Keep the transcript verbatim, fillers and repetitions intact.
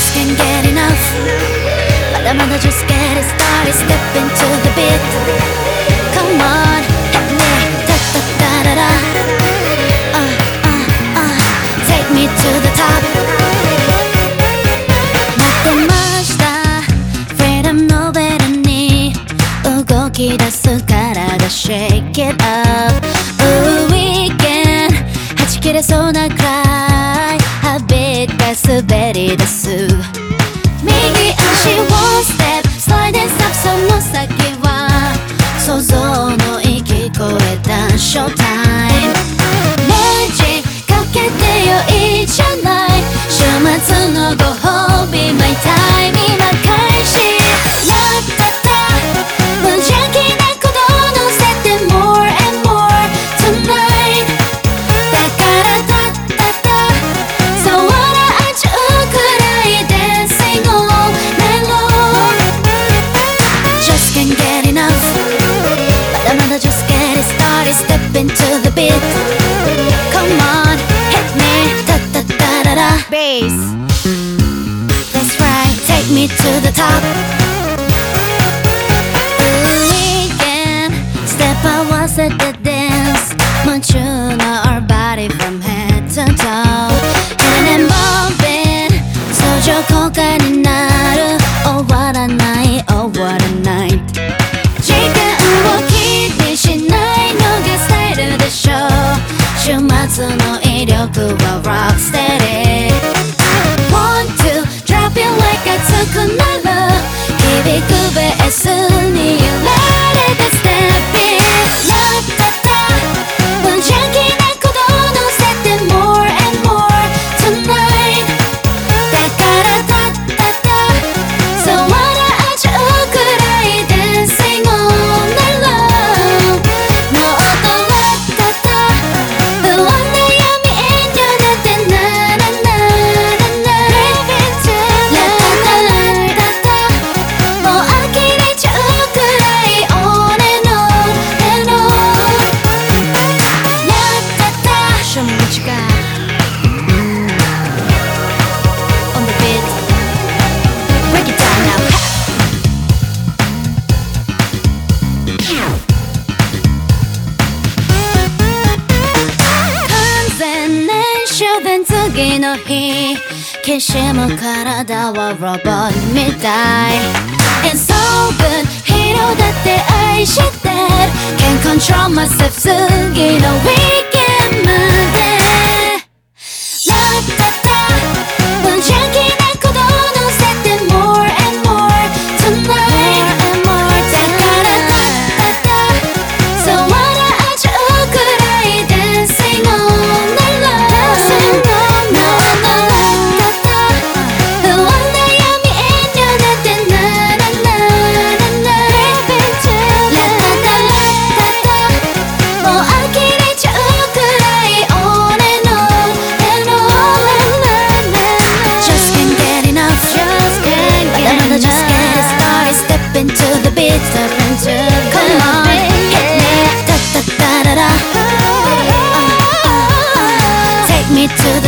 Just can't get enough まだまだ just get it started Step into the beat Come on hit me タッタッタララ uh, uh, uh, Take me to the top 待ってました Freedom のベルに動き出す体 Shake it up Ooh weekend はち切れそうなくらいhabit が滑り出す右足 one step sliding step その先は想像の域越えた Showtime レジかけてよいいじゃない週末のご褒美 My time 今開始ラッタタ無邪気な鼓動乗せて More and more tonight だからタッタタそう笑っちゃうくらい Dancing all night long Just can't get enough まだまだ just get it started Step into the beat Come on hit me タッタッタララ Bass That's right Take me to the top Weekend Step 合わせて dance 夢中の our body from head to toe In and moving 相乗効果になる終わらない終わらない時間を気にしないのがスタイルでしょ週末の威力は rock steady Want to drop it like 熱くなる響くベースに揺られて Step in ラッタタ無邪気な鼓動乗せて More and more tonight だからタッタタそう笑っちゃうくらい Dancing all night long もっとラッタタ不安な闇遠慮なんてならならな Live into ラッタタラッタタもう呆れちゃうくらい On and on and on ラッタタ Show me what you got On the beat Break it down now 完全燃焼で次の日きしむ体はロボットみたい It's so good ヒーローだって愛してる Can't control myself 次の weekend までラッタタ無邪気な鼓動乗せて More and more tonight だからタッタタそう笑っちゃうくらい Dancing all night long もっとラッタタ不安な闇遠慮なんてならならな Live into ラッタタラッタタもう呆れちゃうくらい On and on and on Just can't get enough Just can't get enough まだまだ just get it started Step into the beat Step into the beat Come on hit me タッタッタララ uh, uh, uh, Take me to